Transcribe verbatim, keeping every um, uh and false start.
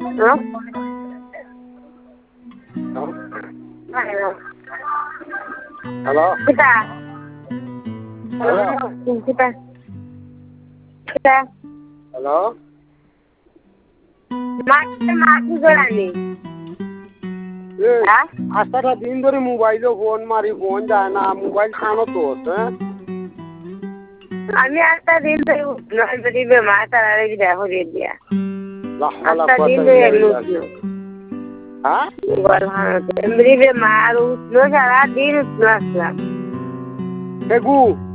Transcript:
হ্যাঁ হ্যালো কিতা হ্যালো কিতা কিতা হ্যালো মাকে মাকি গড়ানি হ্যাঁ আজটা দিন ধরে মোবাইলে ফোন মারি ফোন যায় না মোবাইল খানো তো হ্যাঁ আমি একটা দিন ধরে উঠলো যদি বেমার তারা রেখে দেখো দিয়ে দিয়া একটা দিন ধরে উঠলো হ্যাঁ এমনি বেমার উঠলো সারা দিন উঠলো আসলাম বেগু